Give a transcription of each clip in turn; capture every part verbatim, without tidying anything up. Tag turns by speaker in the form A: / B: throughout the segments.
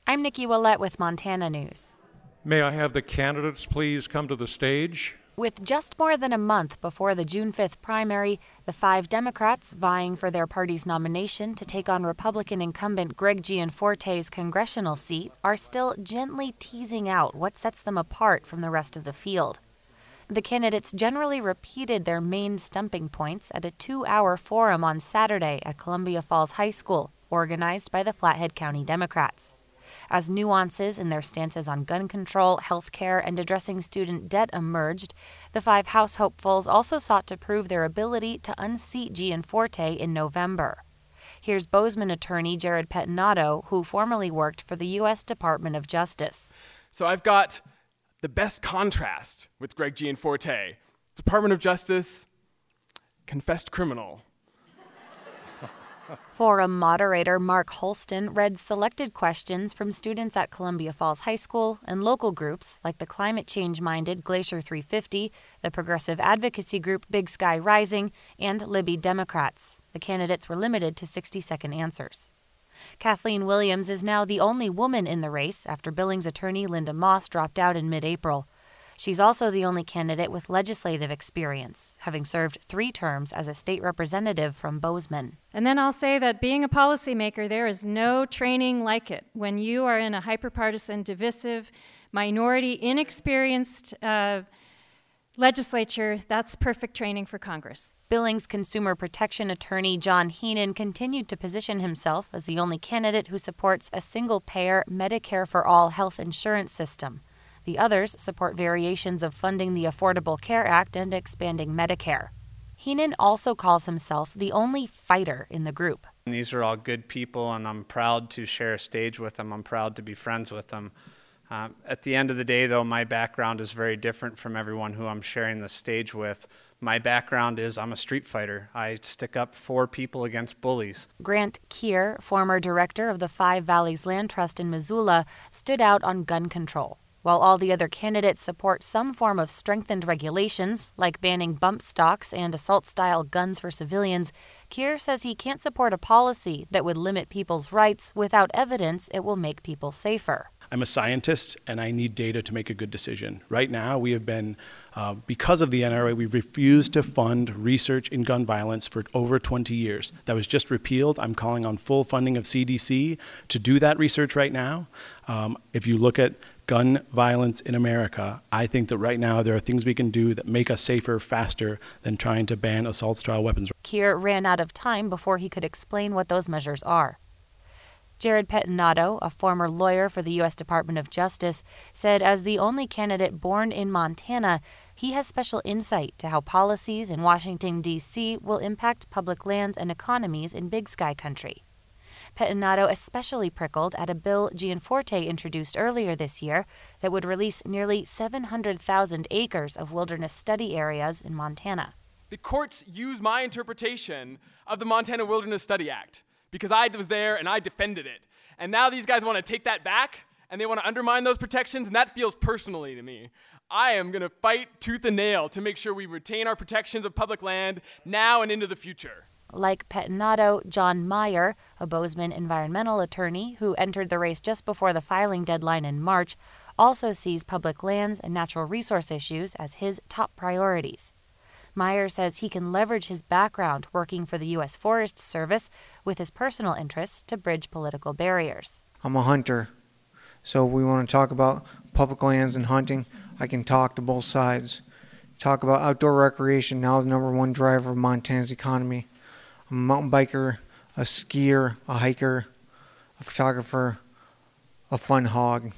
A: I'm Nikki Willett with Montana News.
B: May I have the candidates please come to the stage?
A: With just more than a month before the June fifth primary, the five Democrats vying for their party's nomination to take on Republican incumbent Greg Gianforte's congressional seat are still gently teasing out what sets them apart from the rest of the field. The candidates generally repeated their main stumping points at a two-hour forum on Saturday at Columbia Falls High School, organized by the Flathead County Democrats. As nuances in their stances on gun control, health care, and addressing student debt emerged, the five House hopefuls also sought to prove their ability to unseat Gianforte in November. Here's Bozeman attorney Jared Pettinato, who formerly worked for the U S Department of Justice.
C: So I've got the best contrast with Greg Gianforte. Department of Justice, confessed criminal.
A: Forum moderator Mark Holston read selected questions from students at Columbia Falls High School and local groups like the climate change-minded Glacier three fifty, the progressive advocacy group Big Sky Rising, and Libby Democrats. The candidates were limited to sixty-second answers. Kathleen Williams is now the only woman in the race after Billings attorney Linda Moss dropped out in mid-April. She's also the only candidate with legislative experience, having served three terms as a state representative from Bozeman.
D: And then I'll say that being a policymaker, there is no training like it. When you are in a hyperpartisan, divisive, minority, inexperienced uh, legislature, that's perfect training for Congress.
A: Billings consumer protection attorney John Heenan continued to position himself as the only candidate who supports a single-payer Medicare for all health insurance system. The others support variations of funding the Affordable Care Act and expanding Medicare. Heenan also calls himself the only fighter in the group.
E: These are all good people, and I'm proud to share a stage with them. I'm proud to be friends with them. Uh, at the end of the day, though, my background is very different from everyone who I'm sharing the stage with. My background is I'm a street fighter. I stick up for people against bullies.
A: Grant Keir, former director of the Five Valleys Land Trust in Missoula, stood out on gun control. While all the other candidates support some form of strengthened regulations, like banning bump stocks and assault-style guns for civilians, Keir says he can't support a policy that would limit people's rights without evidence it will make people safer.
F: I'm a scientist, and I need data to make a good decision. Right now, we have been, uh, because of the N R A, we've refused to fund research in gun violence for over twenty years. That was just repealed. I'm calling on full funding of C D C to do that research right now. Um, if you look at gun violence in America, I think that right now there are things we can do that make us safer faster than trying to ban assault-style weapons.
A: Keir ran out of time before he could explain what those measures are. Jared Pettinato, a former lawyer for the U S Department of Justice, said as the only candidate born in Montana, he has special insight to how policies in Washington, D C will impact public lands and economies in Big Sky country. Pettinato especially prickled at a bill Gianforte introduced earlier this year that would release nearly seven hundred thousand acres of wilderness study areas in Montana.
C: The courts use my interpretation of the Montana Wilderness Study Act because I was there and I defended it. And now these guys want to take that back and they want to undermine those protections, and that feels personally to me. I am going to fight tooth and nail to make sure we retain our protections of public land now and into the future.
A: Like Pettinato, John Meyer, a Bozeman environmental attorney who entered the race just before the filing deadline in March, also sees public lands and natural resource issues as his top priorities. Meyer says he can leverage his background working for the U S Forest Service with his personal interests to bridge political barriers.
G: I'm a hunter, so we want to talk about public lands and hunting. I can talk to both sides. Talk about outdoor recreation, now the number one driver of Montana's economy. I'm a mountain biker, a skier, a hiker, a photographer, a fun hog.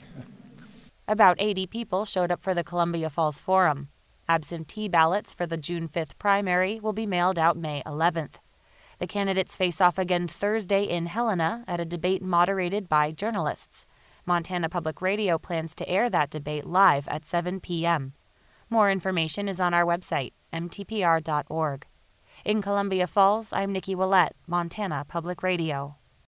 A: About eighty people showed up for the Columbia Falls Forum. Absentee ballots for the June fifth primary will be mailed out May eleventh. The candidates face off again Thursday in Helena at a debate moderated by journalists. Montana Public Radio plans to air that debate live at seven p.m. More information is on our website, m t p r dot org. In Columbia Falls, I'm Nikki Willett, Montana Public Radio.